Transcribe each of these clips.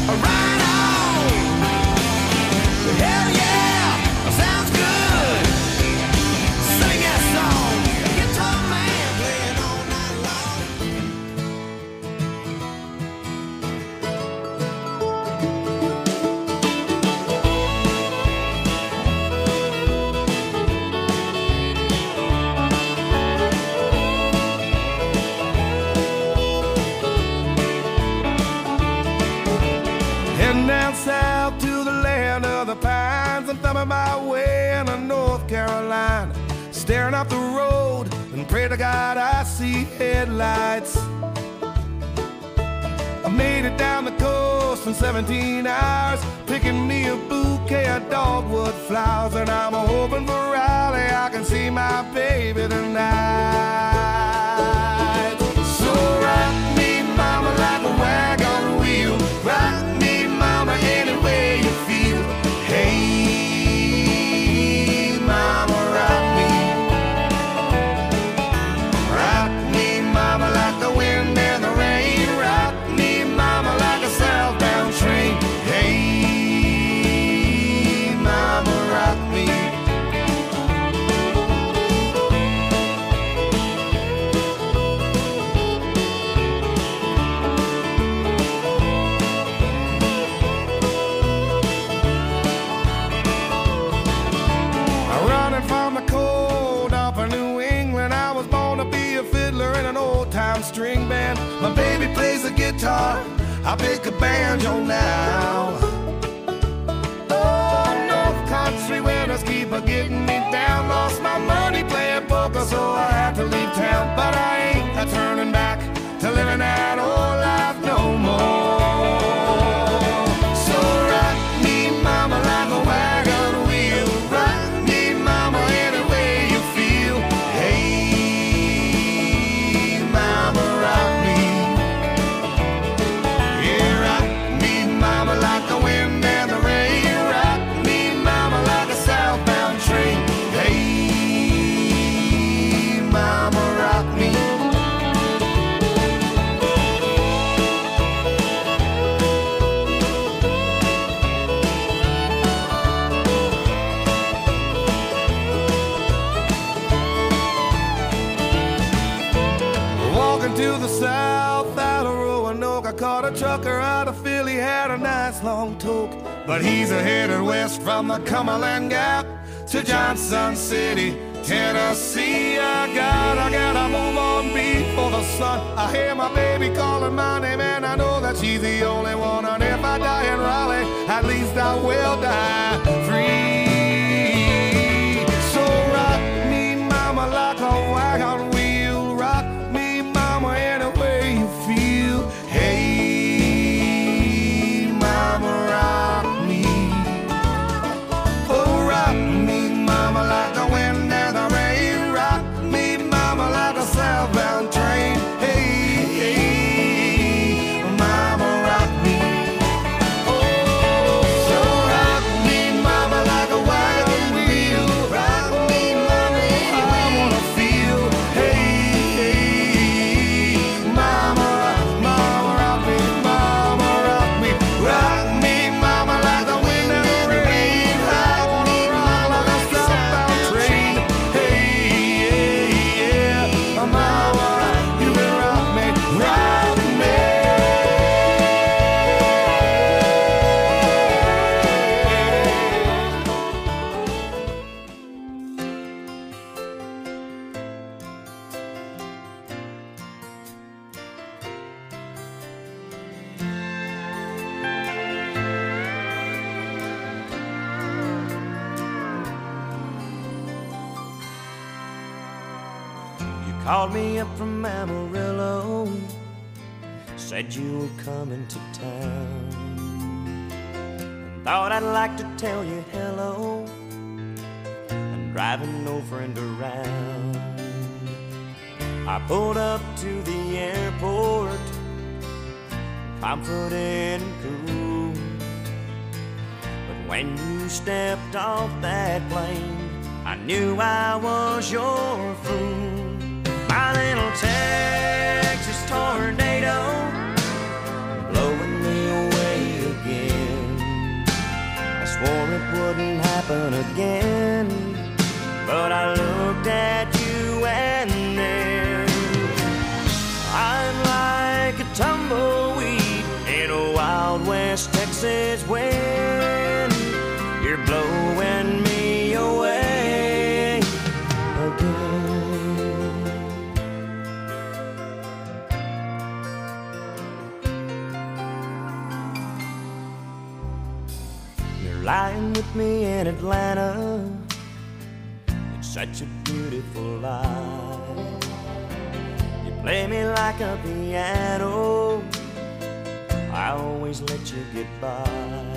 Right on. Hell yeah, sounds good. Sing that song. Guitar man playing all night long. Heading down south to the land of the pines. I'm thumbing my way into North Carolina, staring up the road and pray to God I see headlights. I made it down the coast in 17 hours, picking me a bouquet of dogwood flowers, and I'm hoping for Raleigh I can see my baby tonight. So rock me, mama, like a wagon wheel. Rock me, mama, any way you feel. Hey, mama, rock me. Rock me, mama, like the wind and the rain. Rock me, mama, like a southbound train. Hey, mama, rock me. Running from the cold up in New England, I was born to be a fiddler in an old-time string band. My baby plays the guitar, I pick a banjo now. Oh, North Country winters keep a getting me down. Lost my money playing poker, so I had to leave town. But I ain't a turning back to living that old life no more. So rock me, mama, like a wagon wheel. Rock me, mama, any way you feel. Hey, mama, rock me. Yeah, rock me, mama, like the wind and the rain. Rock me, mama, like a southbound train. Hey, mama, rock me. Walking to the south out of Roanoke, I caught a trucker out of Philly, had a nice long toke. But he's headed west from the Cumberland Gap to Johnson City, Tennessee. I gotta move on before the sun. I hear my baby calling my name, and I know that she's the only one. And if I die in Raleigh, at least I will die free. So rock me, mama, like a wagon wheel. Rock me, mama, any way you feel. Hey, mama, rock me. Oh, rock me, mama, like the wind and the rain. Rock me, mama, like a southbound train. Hey, hey, mama, rock me. Oh, so rock me, mama, like a wagon wheel. Rock me, mama, I wanna feel. Hey, hey, mama, mama, rock me, mama, rock me. Rock me, mama, like the wind and the rain. Rock me, mama, like a southbound train. Hey, yeah, mama, you can rock me, rock me. You called me up from Amarillo, said you were coming to town. Thought I'd like to tell you hello. I'm driving no friend around. I pulled up to the airport, confident and cool. But when you stepped off that plane, I knew I was your fool. My little Texas tornado, blowing me away again. wild West Texas wind. You're blowing me away again. You're lying with me in Atlanta. It's such a beautiful life. You play me like a piano. I always let you get by.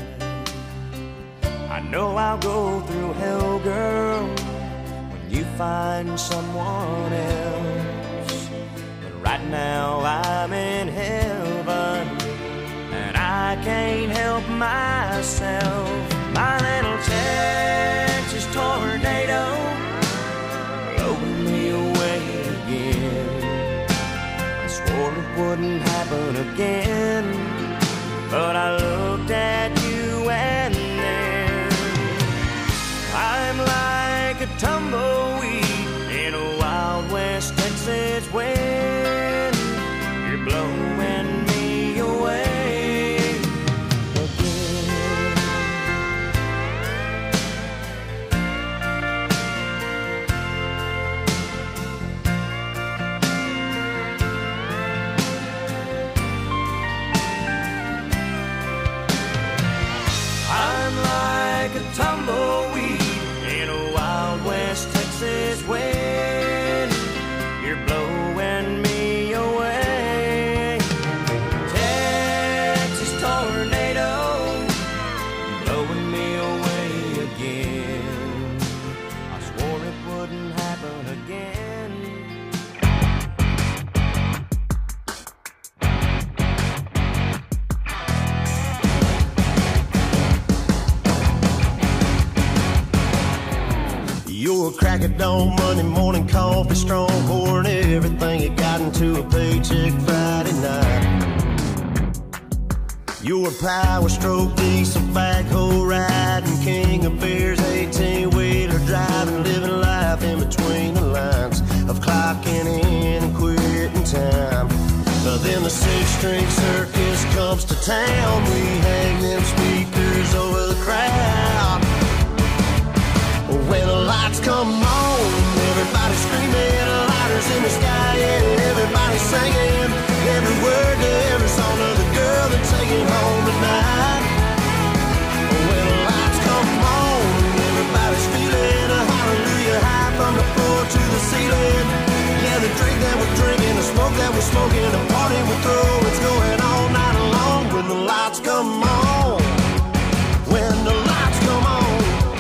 I know I'll go through hell, girl, when you find someone else. But right now I'm in heaven, and I can't help myself. My little Texas tornado blowing me away again. I swore it wouldn't happen again, but I looked at you and then I'm like a tumbleweed in a wild West Texas wind. You're blowing me away again. I'm like a tumbleweed in a wild West Texas wind. You're blowing me away. Texas tornado blowing me away again. I swore it wouldn't happen again. You're a crack of dawn, Monday morning coffee, strong pouring everything you got into a paycheck Friday night. You're a power stroke, diesel backhoe riding, king of beers, 18-wheeler driving, living life in between the lines of clocking in and quitting time. Then the six-string circus comes to town. We hang them speakers over the crowd. When the lights come on, everybody screaming, lighters in the sky, yeah, everybody singing every word to every song of the girl they're taking home tonight. When the lights come on, everybody's feeling a hallelujah high from the floor to the ceiling. Yeah, the drink that we're drinking, the smoke that we're smoking, the party we're throwing, it's going all night long. When the lights come on, when the lights come on.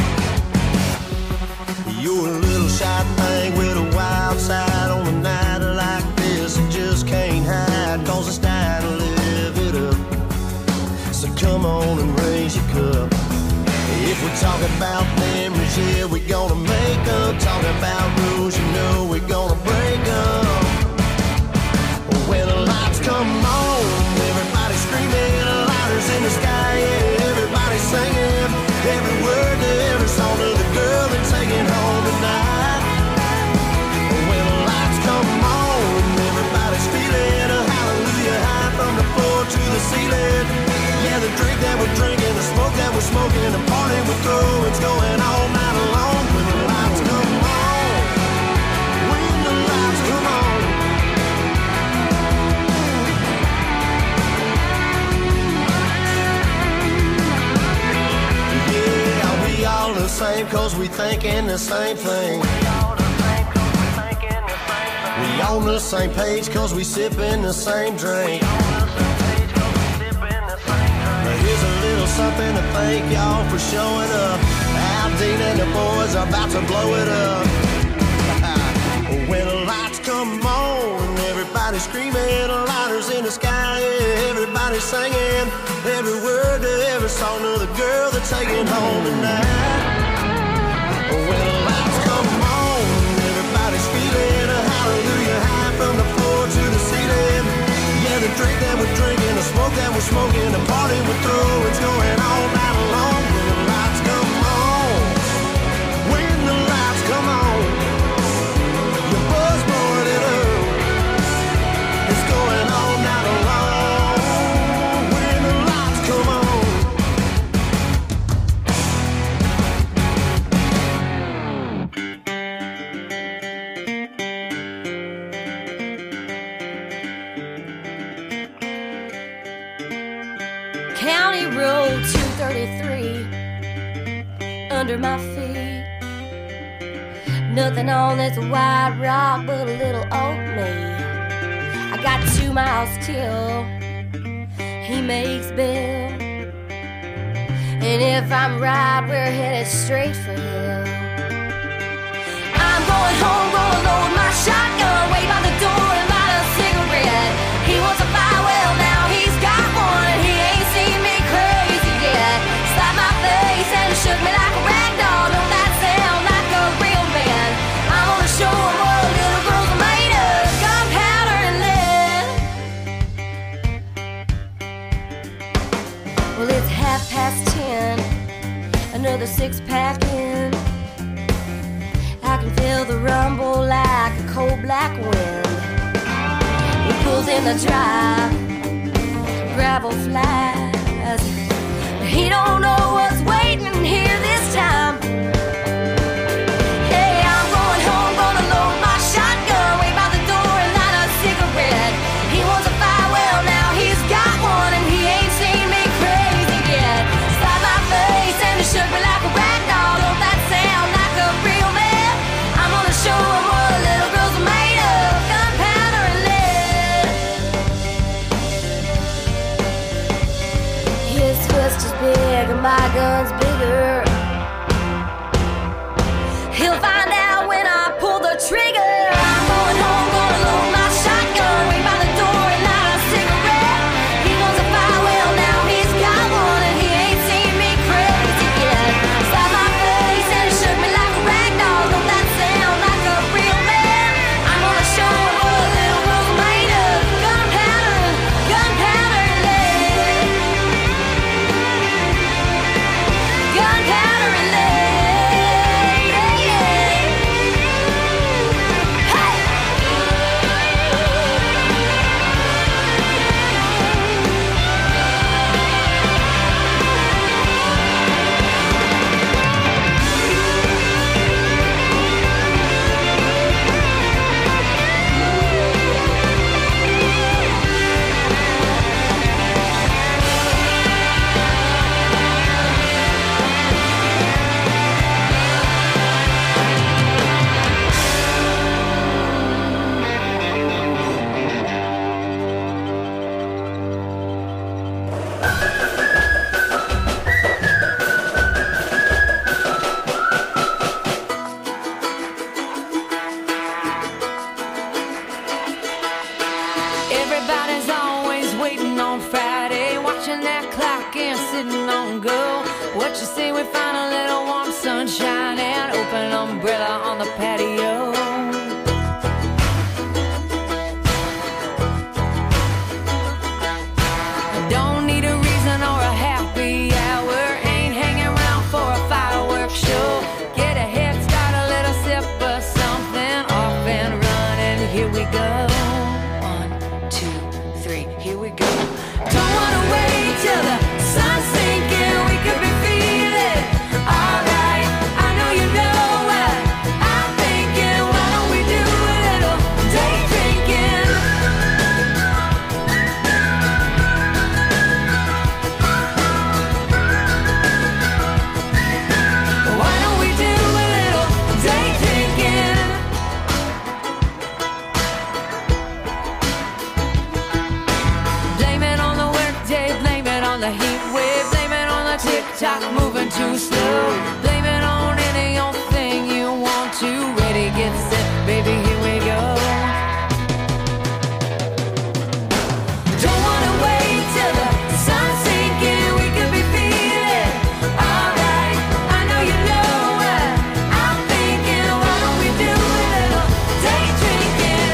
You're a little shy thing with a wild side. On a night like this, it just can't hide, 'cause it's time to live it up. So come on and raise your cup. If we talk about memories, yeah, we're gonna make up. Talk about rules, you know we're gonna break up. When the lights come on, everybody screaming, lighters in the sky, yeah, everybody singing every word to every song of the girl they're taking home tonight. When the lights come on, everybody's feeling a hallelujah high from the floor to the ceiling. Yeah, the drink that we're drinking, the smoke that we're smoking, the party we're throwing, it's going all night long. When the lights come on, when the lights come on. Yeah, we all the same 'cause we thinking the same thing. We on the same page 'cause we sipping the same drink. Here's a little something to thank y'all for showing up. Al Dean and the boys are about to blow it up. When the lights come on, everybody screaming, lighters in the sky, yeah, everybody singing every word to every song of the girl they're taking home tonight. When the lights come on, everybody's feeling a hallelujah high from the floor to the ceiling. Yeah, the drink that we're drinking, the smoke that we're smoking, the party we're throwing, it's going all night long. When the lights come on, when the lights come on, your buzz blowing it up, it's going all night long. When the lights come County Road 233 under my feet. Nothing on this white rock but a little old me. I got 2 miles till he makes bail, and if I'm right, we're headed straight for hell. I'm going home, gonna load my shotgun, wait by the door and light a cigarette. He wants a fire, well now he's got one, and he ain't seen me crazy yet. Slapped my face and shook me like a rag doll. Don't that sound like a real man? I'm gonna show him what little girls are made of, gunpowder and lead. Well, it's 10:30, another 6-pack in. I can feel the rumble like a cold black wind. He pulls in the drive, gravel flies. He don't know what's waiting here this time. Hey, I'm going home, gonna load my shotgun, wait by the door and light a cigarette. He wants a fire, well now he's got one, and he ain't seen me crazy yet. Slapped my face and he shook me like a rag doll. Don't that sound like a real man? I'm gonna show him what little girls are made of, gunpowder and lead. His fist is big and my gun's bigger. He'll find out when I pull the trigger. I'm going home, gonna load my shotgun, wait by the door and light a cigarette. He wants a fire, well now he's got one, and he ain't seen me crazy yet. Slapped my face and he shook me like a rag doll. Don't that sound like a real man? I'm gonna show him what little girls are made of, gunpowder and lead. Gunpowder and lead. Everybody's always waiting on Friday, watching that clock and sitting on go. What you say we find a little warm sunshine and open umbrella on the patio? Don't need a reason or a happy hour, ain't hanging around for a fireworks show. Get a head start, a little sip of something, off and run, and here we go. 1, 2, 3, here we go. Don't wanna wait till the sun's sinking, we could be feeling alright. I know you know what I'm thinking. Why don't we do a little day drinking? Why don't we do a little day drinking? Blame it on the workday, blame it on the heat wave, blame it on the tick-tock moving too slow. Blame it on any old thing you want to. Ready, get set, baby, here we go. Don't wanna wait till the sun's sinking, we could be feeling alright. I know you know what I'm thinking. Why don't we do a little day drinking?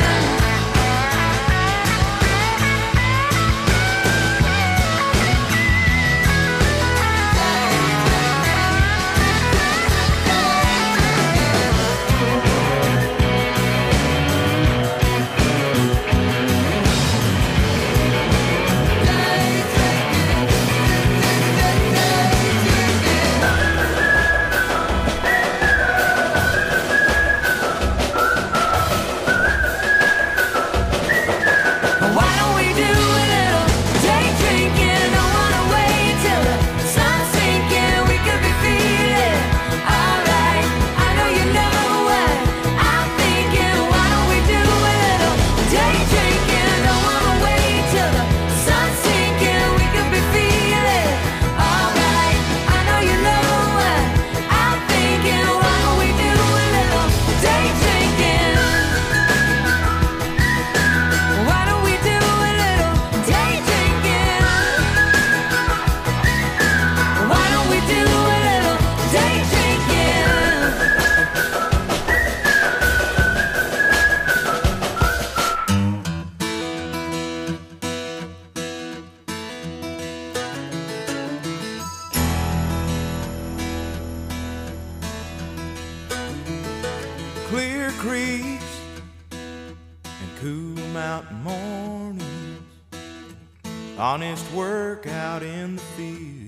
creeks and cool mountain mornings, honest work out in the field,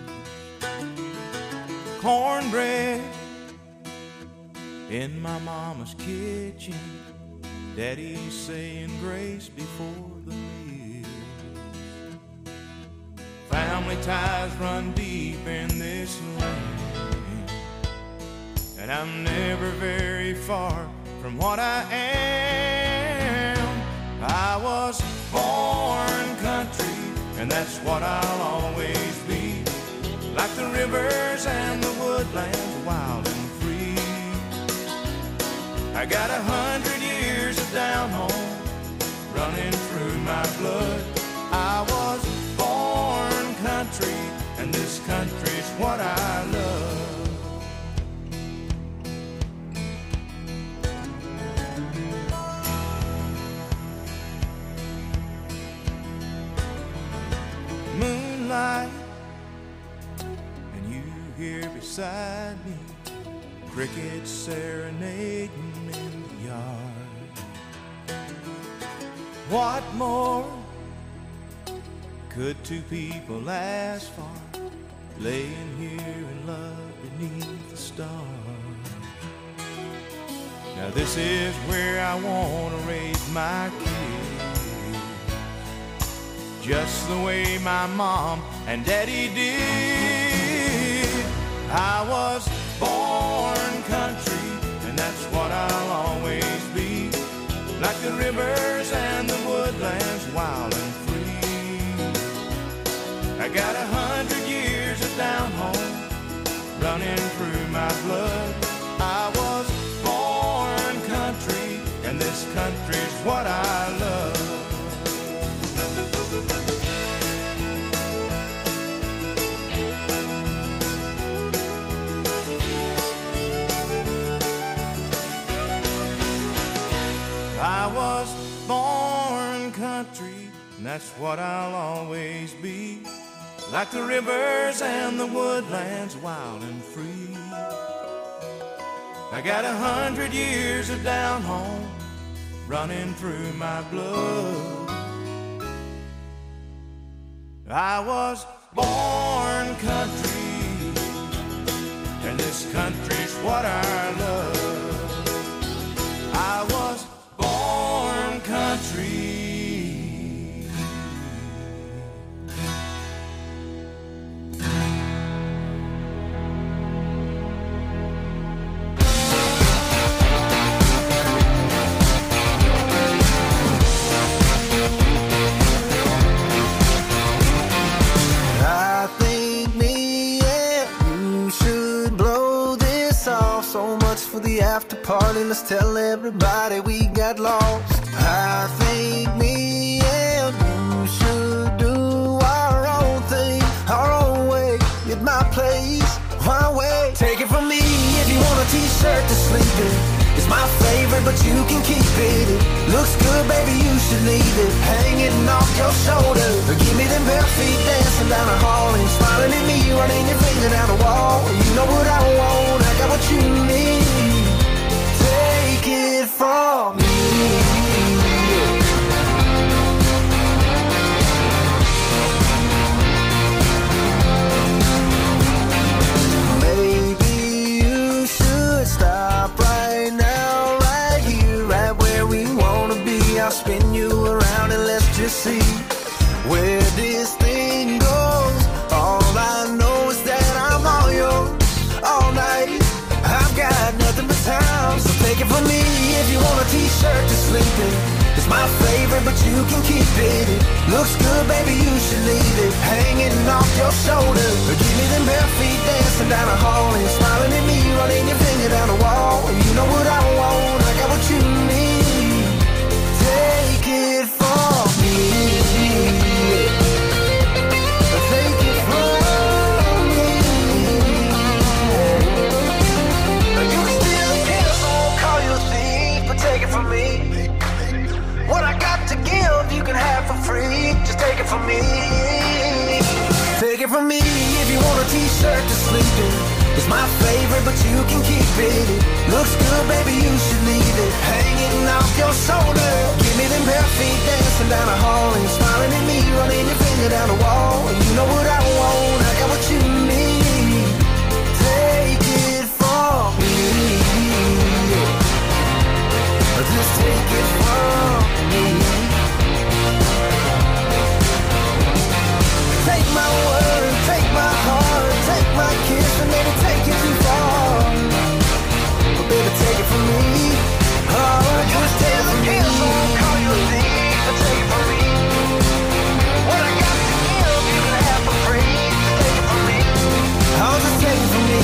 cornbread in my mama's kitchen, Daddy's saying grace before the meal. Family ties run deep in this land, and I'm never very far from what I am. I was born country, and that's what I'll always be, like the rivers and the woodlands, wild and free. I got 100 years of down home running through my blood. I was born country, and this country's what I love. Moonlight, and you here beside me, crickets serenading in the yard. What more could two people ask for, laying here in love beneath the stars? Now this is where I want to raise my kids, just the way my mom and daddy did. I was born country, and that's what I'll always be, like the rivers and the woodlands, wild and free. I got 100 years of down home running through my blood. I was born country, and this country's what I love. I was born country, and that's what I'll always be, like the rivers and the woodlands, wild and free. I got 100 years of down home running through my blood. I was born country, and this country's what I love. I was born country. I think me and you should blow this off. So much for the after party, let's tell everybody we got lost. I think me and you should do our own thing, our own way, at my place, my way. Take it from me, if you want a t-shirt to sleep in, it's my favorite, but you can keep it. It looks good, baby, you should leave it hanging off your shoulder. Give me them bare feet dancing down the hall and smiling at me, running your finger down the wall. You know what I want, I got what you need. Take it from me. Maybe you should stop right now, right here, right where we wanna be. I'll spin you around and let's just see where this thing goes. All I know is that I'm all yours all night. I've got nothing but time, so take it from me. If you want a t-shirt to sleep in, it's my favorite, but you can keep it. It looks good, baby, you should leave it hanging off your shoulder. Give me them bare feet dancing down the hall and smiling at me, running your finger down the wall. You know what I want, I got what you need. Take it from me. Take it from me. You can still kill, so I won't call you a thief, but take it from me. What I got to give, you can have for free. Just take it from me. Take it from me. If you want a t-shirt to sleep in, It's my favorite, but you can keep it. It looks good, baby, you should leave it hanging off your shoulder. Give me them bare feet dancing down the hall, and you're smiling at me, running your finger down the wall. And you know what I want, I got what you need. Take it from me, just take it from me. Take my word, take my heart, take my kiss, and maybe take it too far. But baby, take it from me. Oh, just take it from me. Won't call you a thief, but take it from me. What I got to give, you can have for free. Just take it from me. Oh, just take it from me.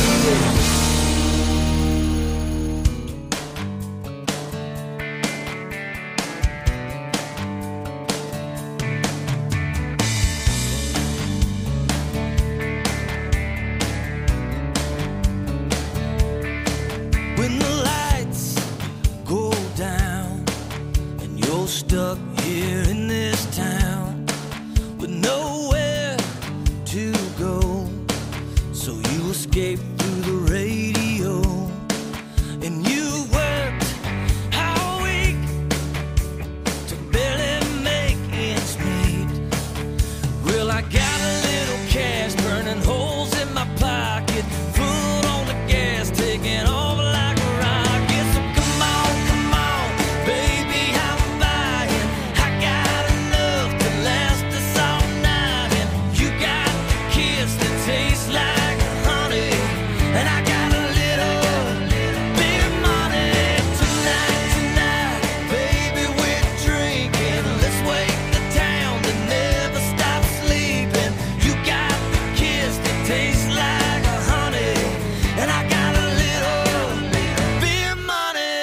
When the lights go down and you're stuck here in this town with nowhere to go, so you escape through the radio, and you worked all week to barely make ends meet. Well, I got a little cash burning holes in my pocket, foot on the gas, taking over like a rocket. So come on, baby, I'm buying. I got enough to last us all night, and you got the kiss that tastes like honey, and I got a little bit of money. Tonight, baby, we're drinking. Let's wake the town that never stops sleeping. You got the kiss that tastes like honey, and I got a little bit of money.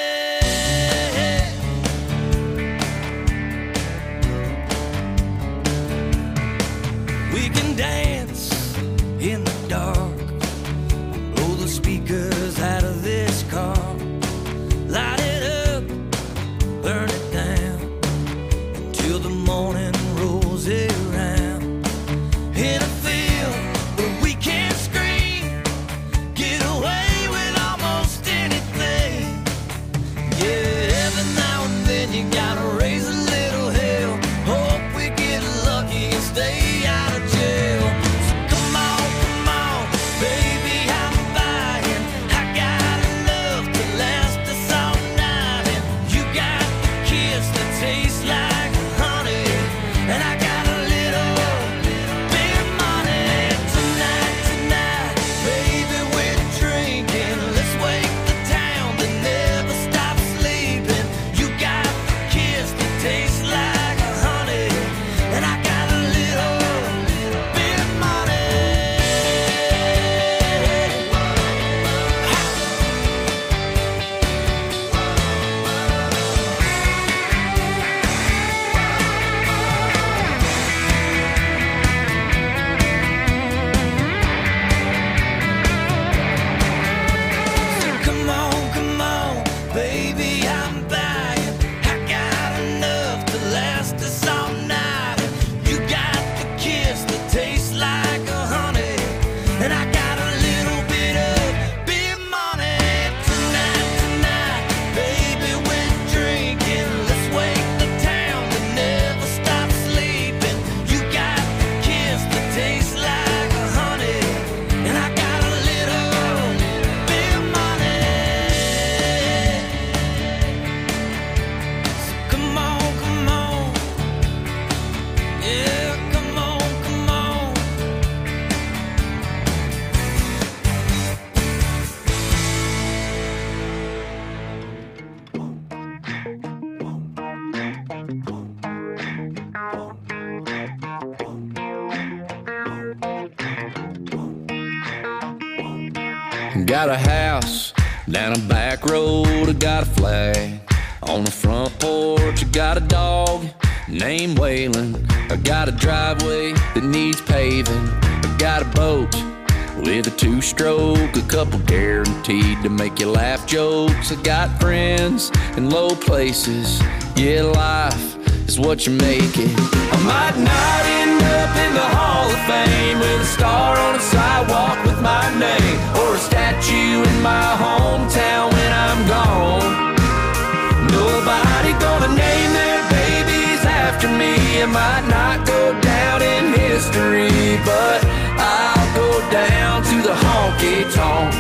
We can dance in the dark, blow the speakers out of this car, light it up, burn it down, until the morning rolls around. In a field where we can't scream, get away with almost anything. Yeah, every now and then you gotta raise a little hell. Hope we get lucky and stay out of jail. So come on, baby, I'm buying. I got enough to last us all night, and you got the kiss that tastes like honey, and I got a little bit of money. Tonight, baby, we're drinking. Let's wake the town that never stops sleeping. You got the kiss that tastes like honey, and I got a little bit of money. Come on, baby, I'm buying. I got enough to last us all night. You got the kiss that tastes like honey, and I got a little bit of money. Tonight, baby, we're drinking. Let's wake the town that never stops sleeping. You got the kiss that tastes like honey, and I got a little bit of money. So come on, yeah, come on. Got a house down a back road, I got a flag on the front porch. I got a dog named Waylon. I got a driveway that needs paving. I got a boat with a two-stroke, a couple guaranteed to make you laugh jokes. I got friends in low places, yeah, life is what you make it. I might not end up in the Hall of Fame with a star on a sidewalk with my name, or a statue honky-tonk.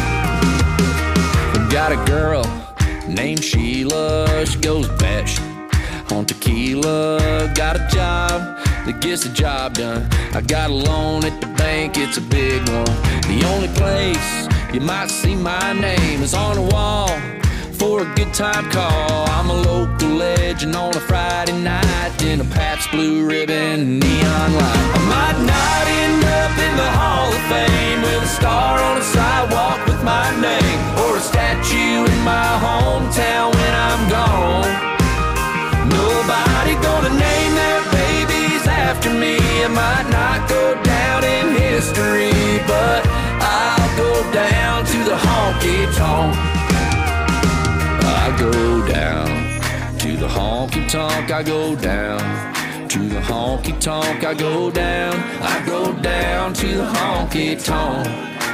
Got a girl named Sheila, she goes best on tequila. Got a job that gets the job done. I got a loan at the bank, it's a big one. The only place you might see my name is on the wall for a good time call. I'm a local legend on a Friday night in a Pabst Blue Ribbon neon light. I might not end up in the Hall of Fame with a star on a sidewalk with my name, or a statue in my hometown when I'm gone. Nobody gonna name their babies after me. I might not go down in history, but I'll go down to the honky-tonk. I go down to the honky-tonk. I go down to the honky-tonk. I go down. I go down to the honky-tonk.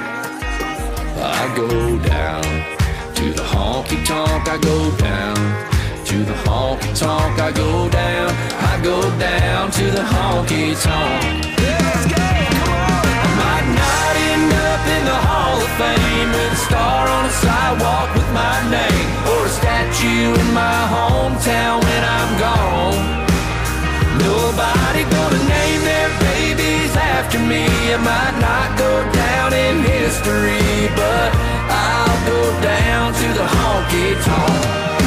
I go down to the honky-tonk. I go down to the honky-tonk. I go down. I go down to the honky-tonk. Let's go. I might not end up in the Hall of Fame with a star on a sidewalk with my name, or a statue in my hometown when I'm gone. Nobody gonna name their babies after me. I might not go down in history, but I'll go down to the honky-tonk.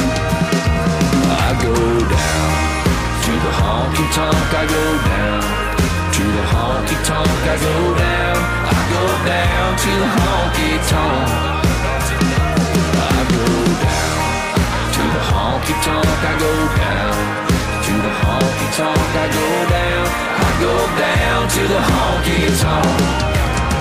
I go down to the honky-tonk. I go down to the honky-tonk. I go down. I go down to the honky-tonk. I go down to the honky-tonk. I go down to the honky-tonk. I go down. I go down to the honky-tonk.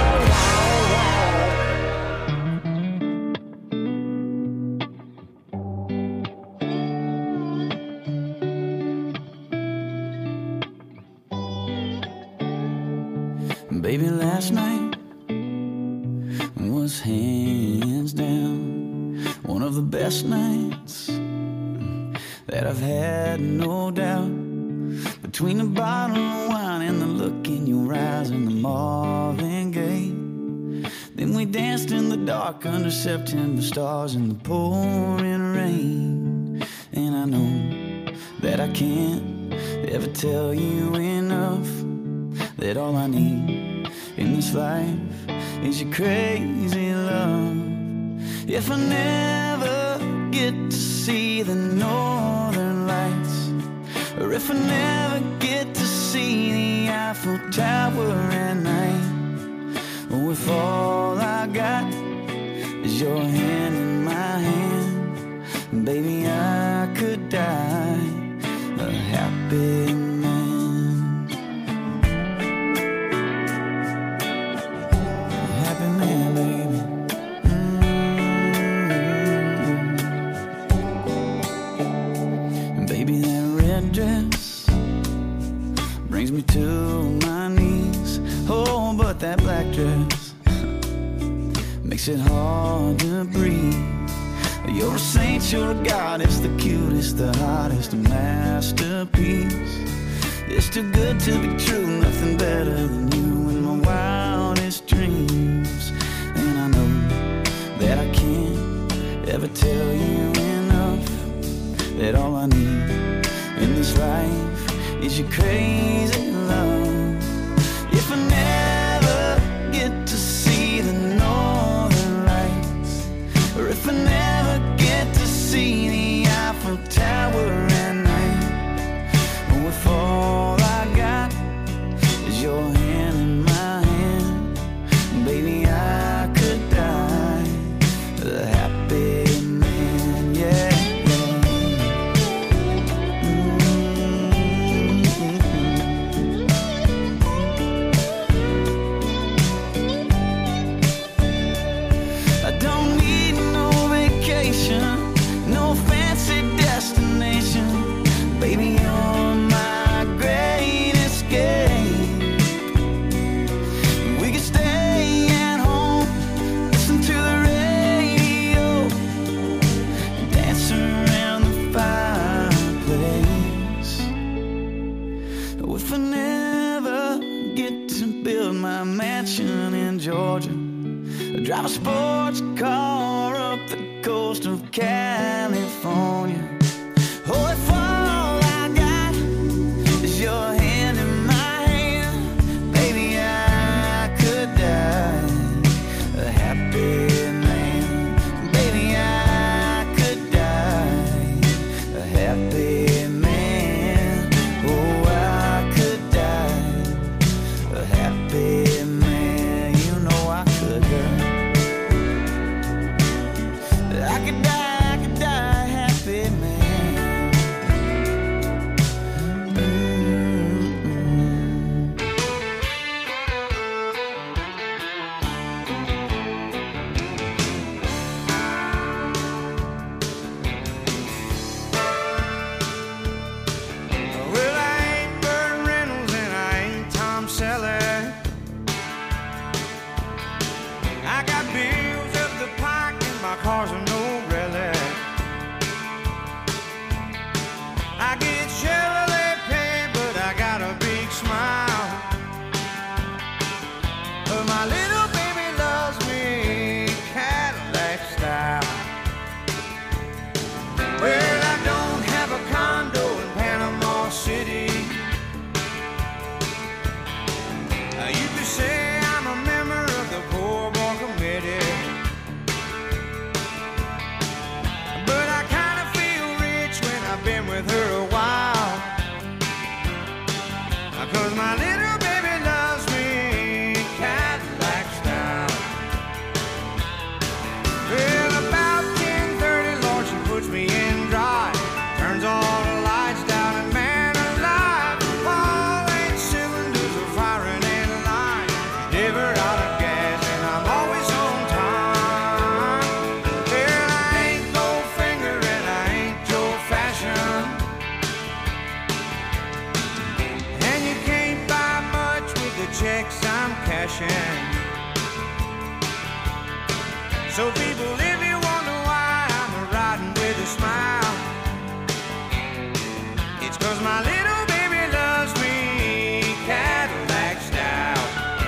Baby, last night was hands down one of the best nights that I've had, no doubt. Between the bottle of wine and the look in your eyes and the Marvin Gaye, then we danced in the dark under September stars in the pouring rain. And I know that I can't ever tell you enough that all I need in this life is your crazy love. If I never get to see the northern lights, or if I never get to see the Eiffel Tower at night, or if all I got is your hand in my hand, baby, I could die a happy man. Brings me to my knees. Oh, but that black dress makes it hard to breathe. You're a saint, you're a goddess, the cutest, the hottest, a masterpiece. It's too good to be true, nothing better than you in my wildest dreams. And I know that I can't ever tell you enough that all I need in this life is your crazy love. If I never get to see the northern lights, or if I never get to see the Eiffel Tower at night, or if all I got is your hand in my hand, baby, I could die a happy man, yeah. No fancy destination, baby, you're my great escape. We could stay at home, listen to the radio, dance around the fireplace. If I never get to build my mansion in Georgia, drive a sports car up the coast of California. Oh, if all I got is your hand in my hand, baby, I could die a happy man. Baby, I could die a happy man. Oh, I could die a happy man. You know I could die. I could die a happy man. Well, I ain't Burt Reynolds and I ain't Tom Selleck. I got bills up the pike and my car's a no relic. I get Chevrolet pay, but I got a big smile. But my little baby loves me Cadillac style. Well, I don't have a condo in Panama City. You could say I'm a member of the Poor Boy Committee. But I kind of feel rich when I've been with her a while. 'Cause my little baby loves me Cadillac style. Well, about 10:30, Lord, she puts me in drive. Turns all the lights down and man alive, all 8 cylinders are firing in line. Never out of gas and I'm always on time. Well, I ain't Goldfinger and I ain't Joe Fashion, and you can't buy much with the checks I'm cashing. So people, if you wonder why I'm riding with a smile, it's 'cause my little baby loves me Cadillac style.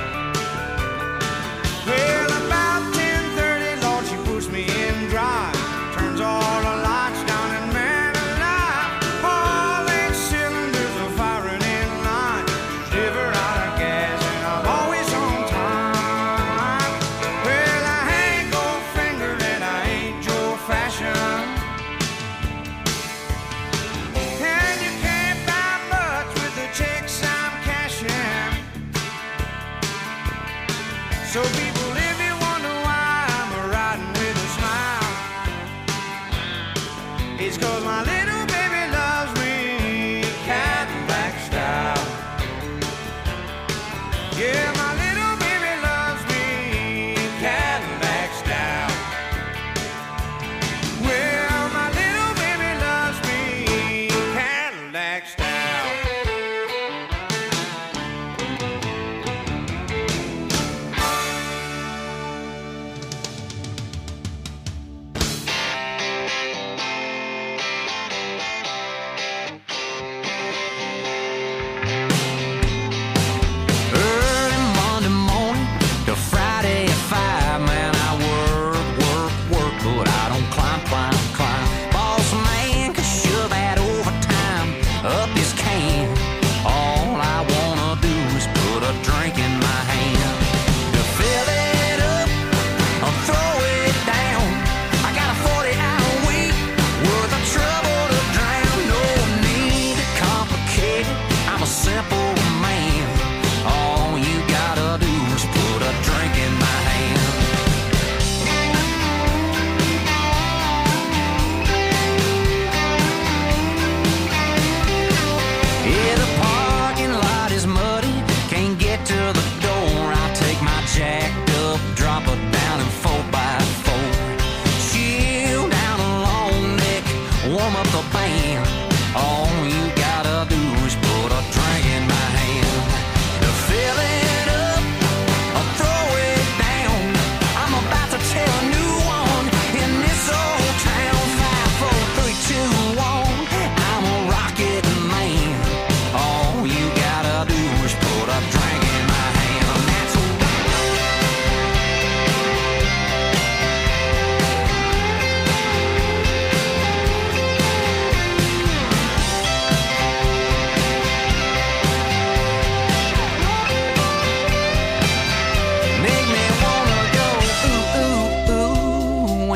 Well, about 10:30, Lord, she puts me in drive. Turns all the lights down and man alive, all 8 cylinders are firing in line. Never out of gas and I'm always on time. Well, I ain't Goldfinger and I ain't Joe Fashion, and you can't buy much with the checks I'm cashing. So people, if you wonder why I'm riding with a smile, it's 'cause my little baby loves me Cadillac style. Yeah, my little baby loves me Cadillac style. Well, my little baby loves me Cadillac style.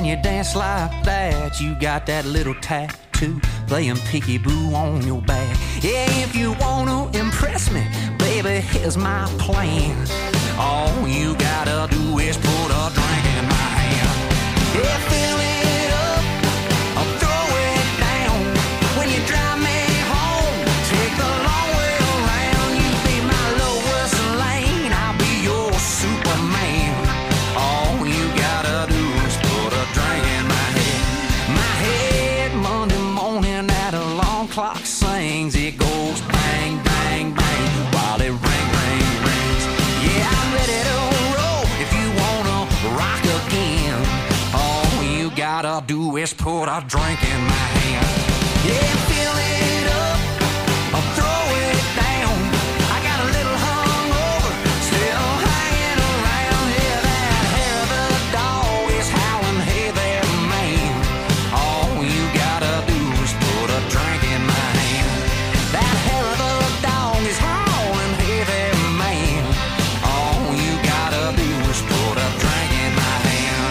you dance like that, you got that little tattoo playing peekaboo on your back. Yeah, if you wanna impress me, baby, here's my plan. All you gotta do is put a drink in my hand. Yeah, fill it up, I'll throw it down. When you drive me home, take the long way around. You be my Lois Lane, I'll be your Superman. All you gotta do is put a drink in my head. My head Monday morning, that alarm clock sings. It goes bang, bang, bang, while it rings. Yeah, I'm ready to roll if you wanna rock again. All you gotta do is put a drink in my hand. Yeah, fill it up, I'll throw it down. I got a little hungover, still hanging around. Yeah, that hair of the dog is howling, hey there, man. All you gotta do is put a drink in my hand. That hair of the dog is howling, hey there, man. All you gotta do is put a drink in my hand.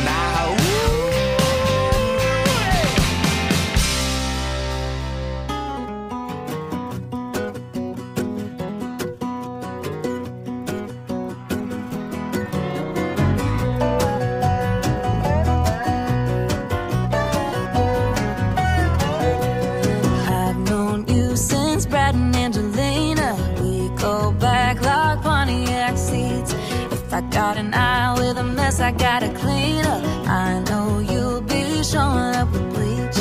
I've known you since Brad and Angelina. We go back like Pontiac seats. If I got an eye with a mess, I gotta clean up. I know you'll be showing up with bleach.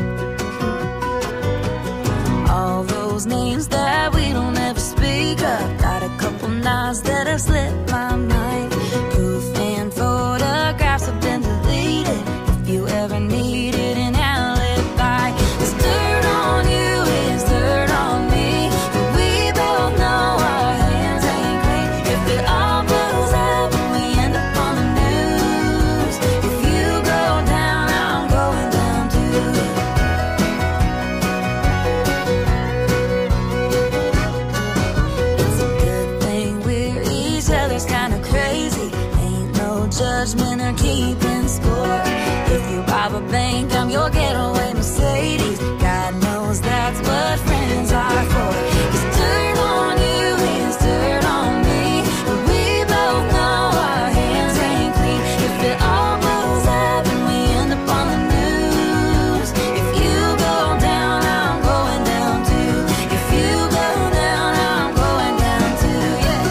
All those names that we don't ever speak of. Got a couple knives that have slipped my mind. Proof and photographs have been deleted. If you ever needed an alibi, there's dirt on you, is dirt on me. But we both know our hands ain't clean. If it all blows up and we end up on the news, if you go down, I'm going down too. It's a good thing we're each other's kinda crazy. Ain't no judgment or keeping score. If you rob a bank, I'm your getaway Mercedes. God knows that's what friends are for. 'Cause dirt on you is dirt on me. But we both know our hands ain't clean. If it all blows up and we end up on the news, if you go down, I'm going down too. If you go down, I'm going down too, yeah.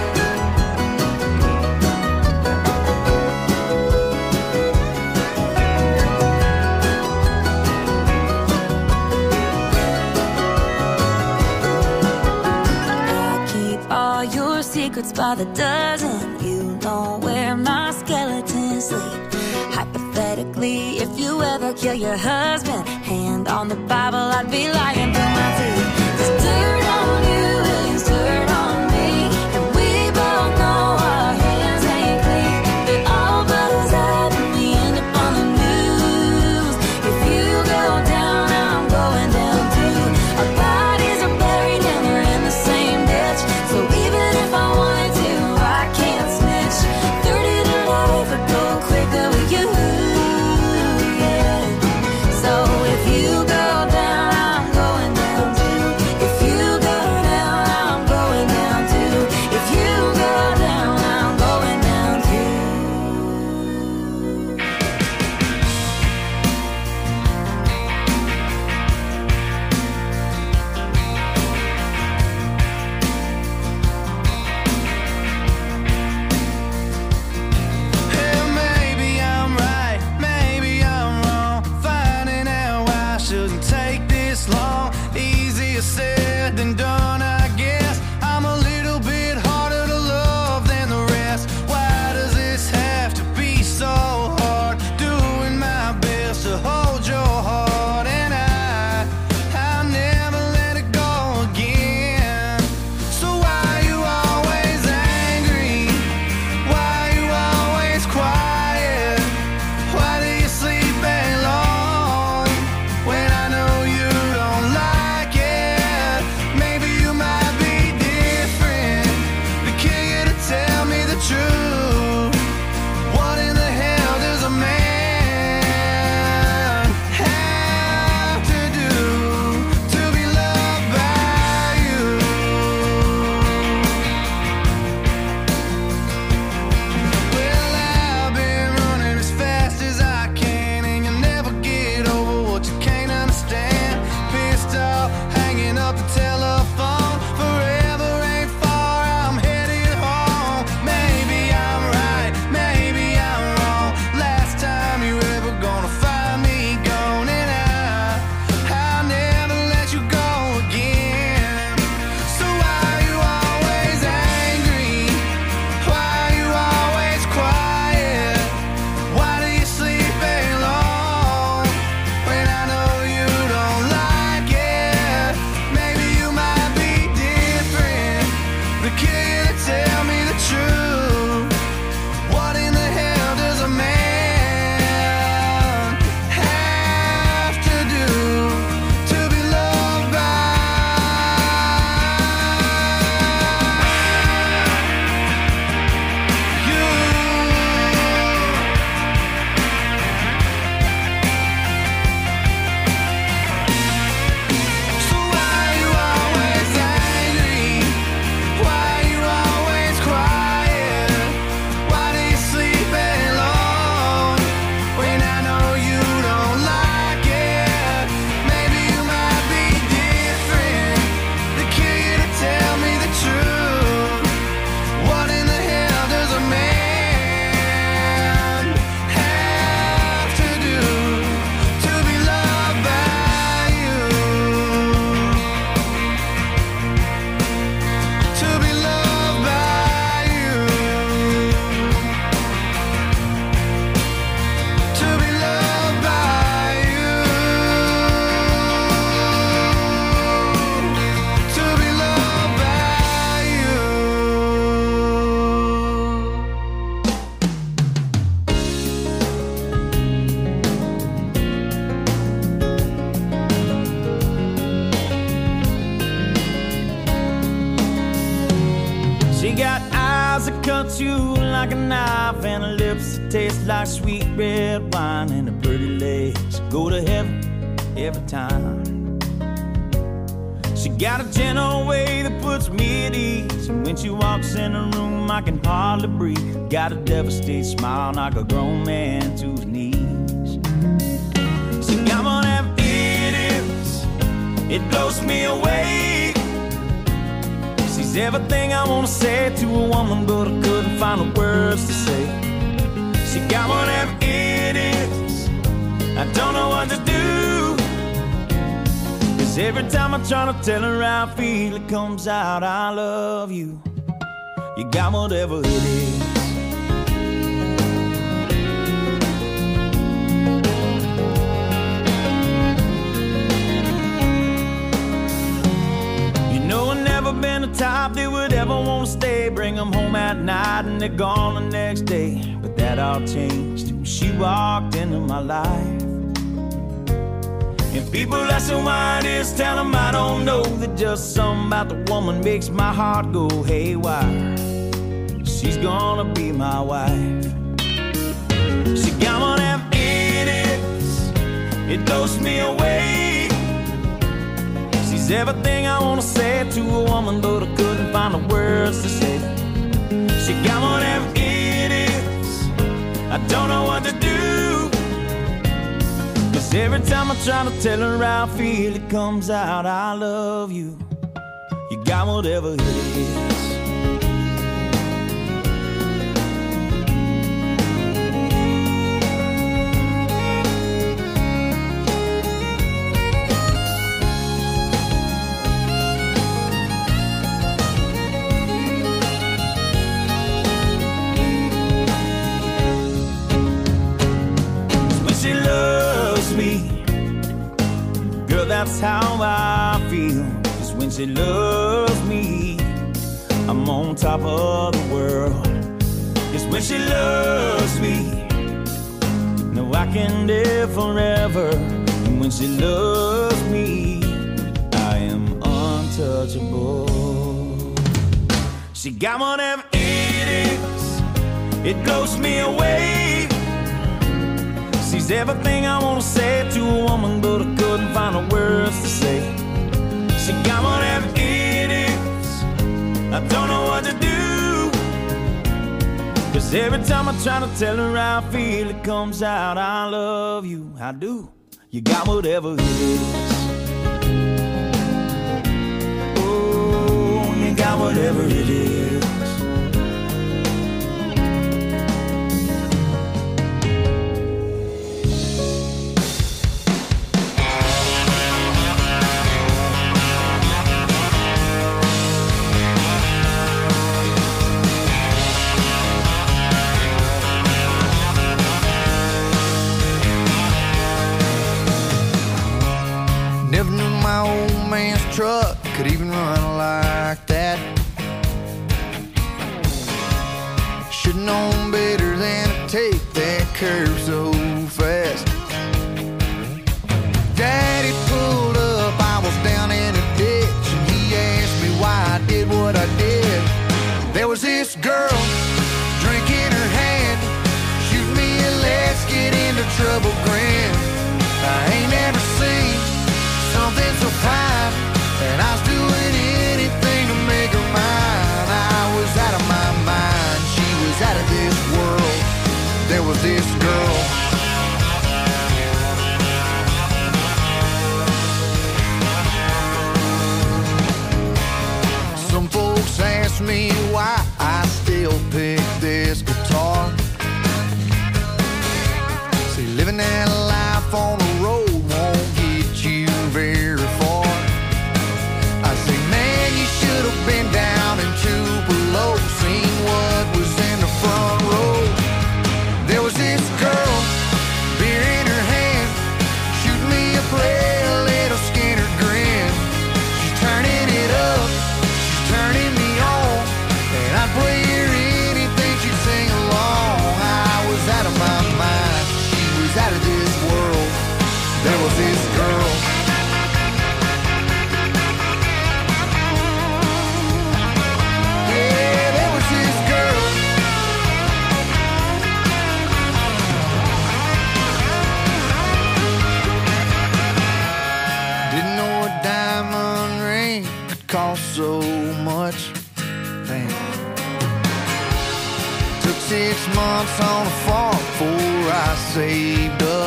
I keep all your secrets by the dozen. You know where my skeletons sleep. Hypothetically, if you ever kill your husband, hand on the Bible, I'd be lying through my teeth. 'Cause dirt on you is dirt on me. And we both know our hands ain't clean. If it all blows up and we end up on the news, if you go down, I'm going down too. Our bodies are buried and they're in the same ditch. So even if I wanted to, I can't snitch. 30 to life would go quicker with you, yeah. So if you go down, I'm going down too. cuts you like a knife, and her lips that taste like sweet red wine, and her pretty legs go to heaven every time. She got a gentle way that puts me at ease, and when she walks in the room I can hardly breathe. Got a devastated smile, knock a grown man to his knees. She got one of them idiots, it blows me away. She's everything I wanna say to a woman, but I couldn't find the words to say. She got one of them idiots, I don't know what to do. Every time I try to tell her how I feel, it comes out, I love you. You got whatever it is. You know I've never been the type that would ever want to stay. Bring them home at night and they're gone the next day. But that all changed when she walked into my life. If people ask me why it is, tell them I don't know. That just something about the woman makes my heart go haywire. She's gonna be my wife. She got one of them idiots, it blows me away. She's everything I wanna say to a woman, but I couldn't find the words to say. She got one of them idiots, I don't know what to do. Every time I try to tell her how I feel, it comes out, I love you. You got whatever it is. When she loves me, girl, that's how I feel. 'Cause when she loves me, I'm on top of the world. 'Cause when she loves me, no, I can live forever. And when she loves me, I am untouchable. She got one of them idiots, it blows me away. She's everything I wanna say to a woman, but I couldn't find the words to say. She got one of them idiots, I don't know what to do. 'Cause every time I try to tell her how I feel, it comes out, I love you, I do. You got whatever it is. Oh, you got whatever it is. Never knew my old man's truck could even run like that. Should've known better than to take that curve so fast. Daddy pulled up, I was down in a ditch, and he asked me why I did what I did. There was this girl, drink in her hand, shoot me a let's get into trouble grin. I ain't never seen something so fine, and I was doing anything to make her mine. I was out of my mind, she was out of this world. There was this girl, some folks ask me why I still pick this guitar. See, living that life on the road won't get you very far. I say, man, you should have been down in Tupelo, seen what was in the front row. There was this girl, 6 months on a farm before I saved up.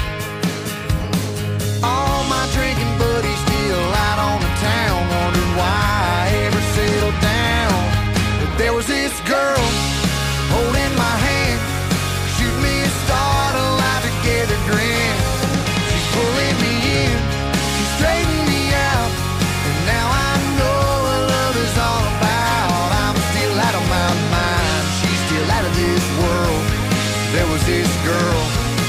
All my drinking buddies still out on the town, wondering why I ever settled down. But there was this girl holding my hand, shoot me a start, a life together grin. She's pulling me in, she's straightening me out, and now I know what love is all about. I'm still out of my mind, she's still out of this world. There was this girl,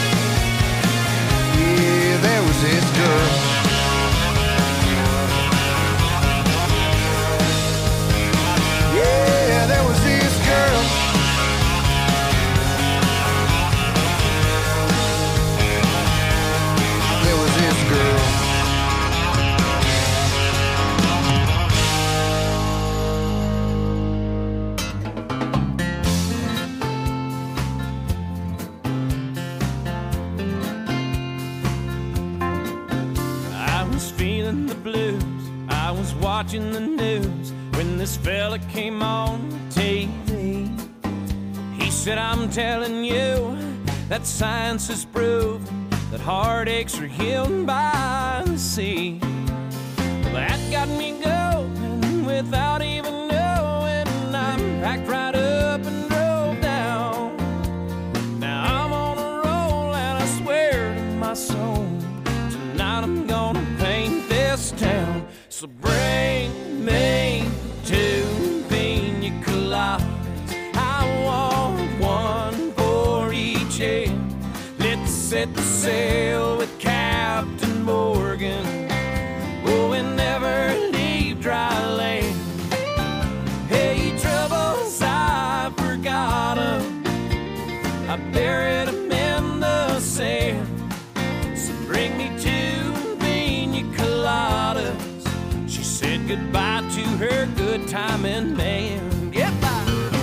yeah, there was this girl. Yeah, there was this girl. There was this girl. I was feeling the blues, I was watching the news when this fella came on TV. He said, I'm telling you that science has proven that heartaches are healed by the sea. Well, that got me going without even knowing. I packed right up and drove down. Now I'm on a roll and I swear to my soul, tonight I'm gonna paint this town. So bring me two pina coladas, I want one for each head. Let's set the sail with Captain Morgan, oh, and never leave dry land. Hey, troubles, I forgot 'em, I buried 'em in the sand. So bring me two pina coladas. She said goodbye to her good timing man. Goodbye.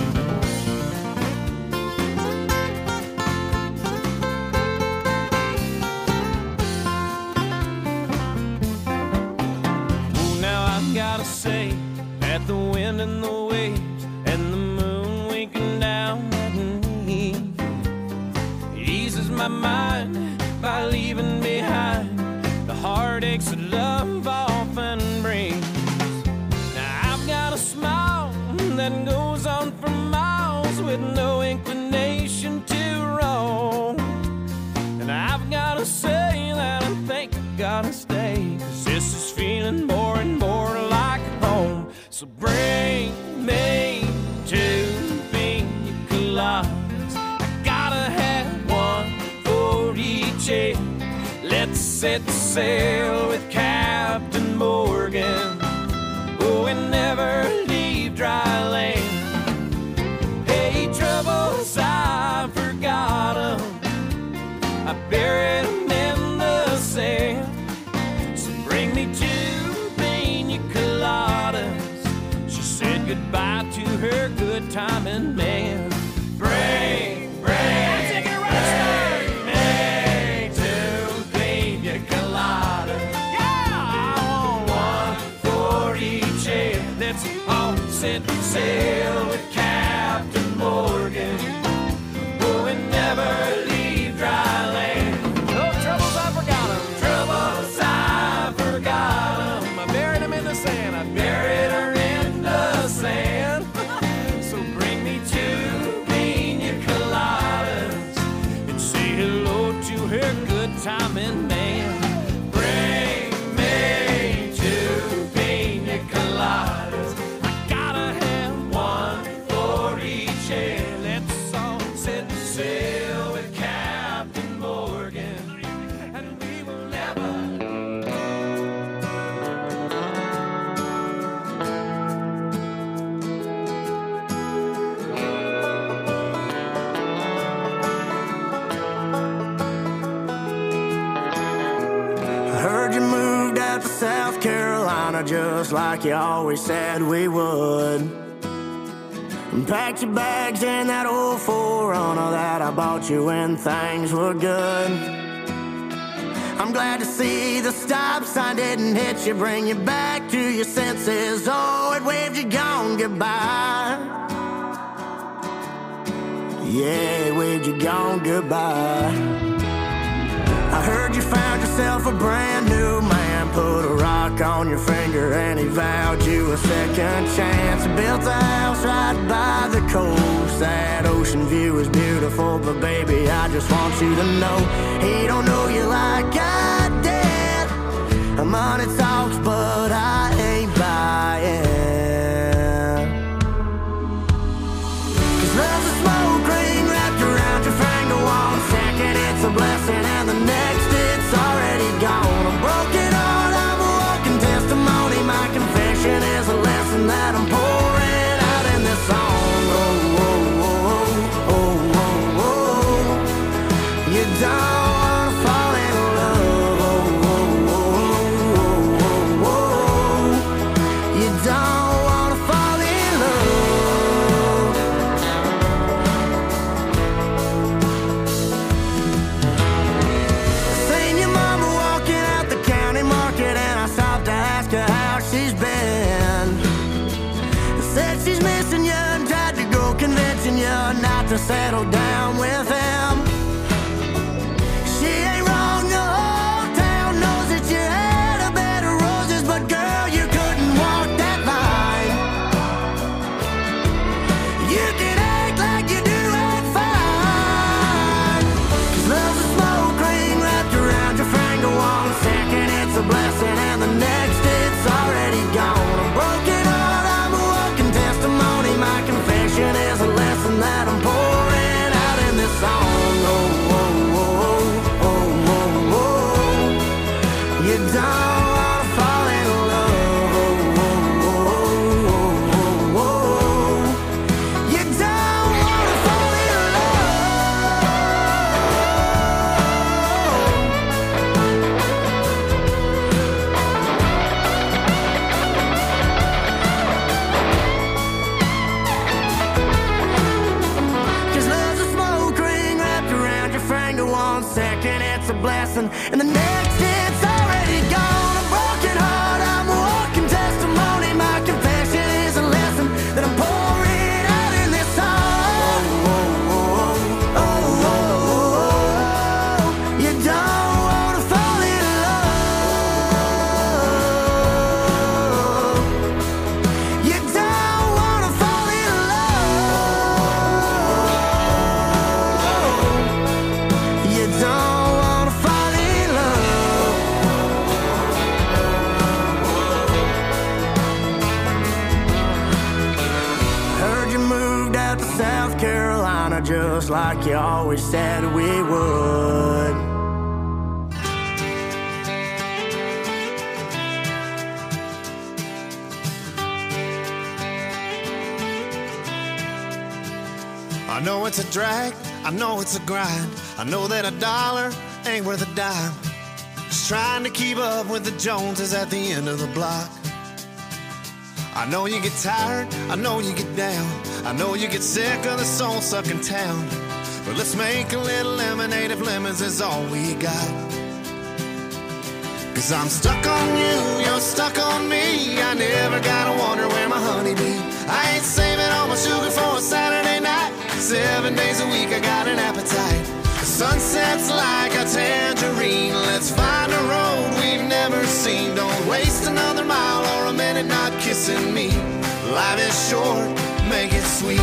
Gotta say that the wind and the waves and the moon winking down at me eases my mind by leaving behind the heartaches that love often brings. Now I've got a smile that goes on for miles with no inclination to roam, and I've gotta say that I think I gotta stay, 'cause this is feeling more and more like home. So bring me two pina coladas, I gotta have one for each head. Let's set sail with Captain Morgan, oh, and never leave dry land. Hey, troubles, I forgot 'em, I buried 'em in the sand. So bring me two pina coladas. She said goodbye to her good timing man. Bring me two pina coladas. Yeah, I want one for each head. Let's all set sail with Captain Morgan, oh, and never leave dry land. No troubles, I forgot 'em. Troubles, I forgot 'em. I buried 'em in the sand. I buried her in the sand. So bring me two pina coladas and say hello to her good timing man. Bring me two pina coladas, I gotta have one for each head. Let's all set sail with Captain Morgan, and we will never. I heard you moved out to South Carolina just like you always said we would. And packed your bags in that old 4Runner that I bought you when things were good. I'm glad to see the stop sign didn't hit you, bring you back to your senses. Oh, it waved you gone goodbye. Yeah, waved you gone goodbye. I heard you found yourself a brand new man, put a rock on your finger and he vowed you a second chance. Built a house right by the coast. That ocean view is beautiful, but baby, I just want you to know he don't know you like I did. Money talks, but I ain't buying. Love's a smoke ring wrapped around your finger. 1 second it's a blessing and the next it's already gone. A broken heart, I'm a walking testimony. My confession is a lesson that I'm pouring out in this song. Oh, oh, oh, oh, oh, oh. You don't wanna fall in love. Oh, oh, oh, oh, oh, oh. You don't wanna fall in love. She's been said she's missing you and tried to go convincing you not to settle down with him. She ain't wrong, the whole town knows that you had a bed of roses, but girl, you couldn't walk that line. You can act like you do it fine. 'Cause love's a smoke ring wrapped around your finger. 1 second it's a blessing and the next it's already gone. A broken heart, I'm a walking testimony. My confession is a lesson that I'm pouring out in this song. Oh, oh, oh, oh, oh, oh. You don't wanna fall in love. Oh, oh, oh, oh, oh, oh. You don't wanna fall in second it's a blessing and the next it's already gone. A broken heart, I'm a walking testimony. My confession is a lesson that I'm pouring out in this song. Oh, oh, oh, oh, oh, oh. You don't wanna fall in love. You don't wanna fall in love. You don't wanna fall in love. Heard you moved out to South Carolina just like you always said we would. I know it's a drag, I know it's a grind. I know that a dollar ain't worth a dime. Just trying to keep up with the Joneses at the end of the block. I know you get tired, I know you get down. I know you get sick of the soul-sucking town. But let's make a little lemonade if lemons is all we got. 'Cause I'm stuck on you, you're stuck on me. I never gotta wonder where my honey be. I ain't saving all my sugar for a Saturday night. 7 days a week I got an appetite. The sunset's like a tangerine. Let's find a road we've never seen. Don't waste another mile or a minute not kissing me. Life is short, make it sweet.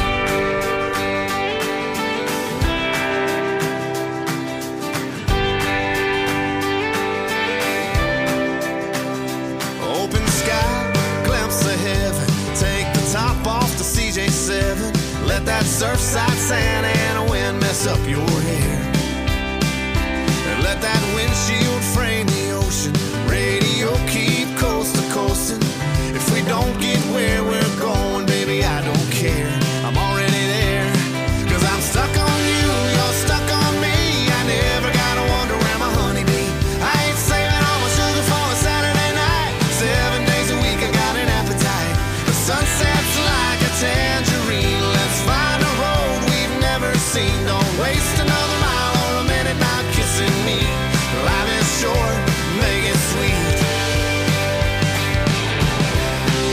Open sky, glimpse of heaven. Take the top off the CJ7. Let that surfside sand and a wind mess up your hair. And let that windshield frame the ocean. Radio keep coast to coasting. If we don't get where we're going, baby, I don't care. I'm already there. 'Cause I'm stuck on you, you're stuck on me. I never gotta wonder where my honey be. I ain't saving all my sugar for a Saturday night. 7 days a week I got an appetite. The sunset's like a tangerine. Let's find a road we've never seen. Don't waste another mile or a minute not kissing me. Life is short, make it sweet.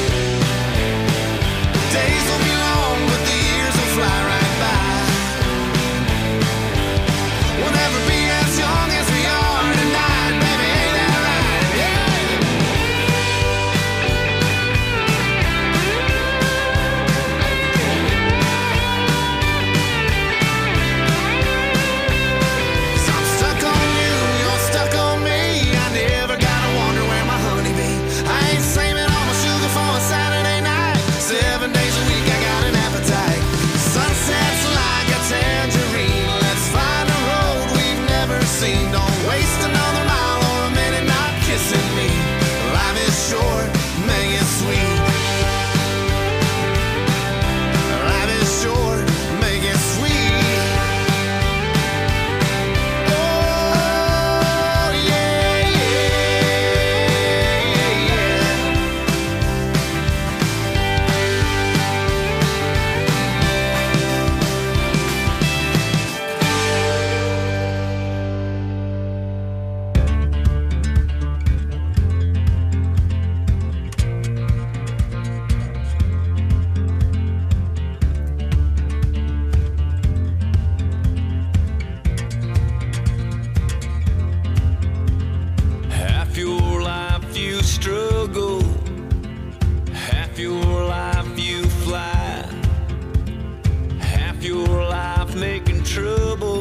Days will be long, but the years will fly right by. trouble.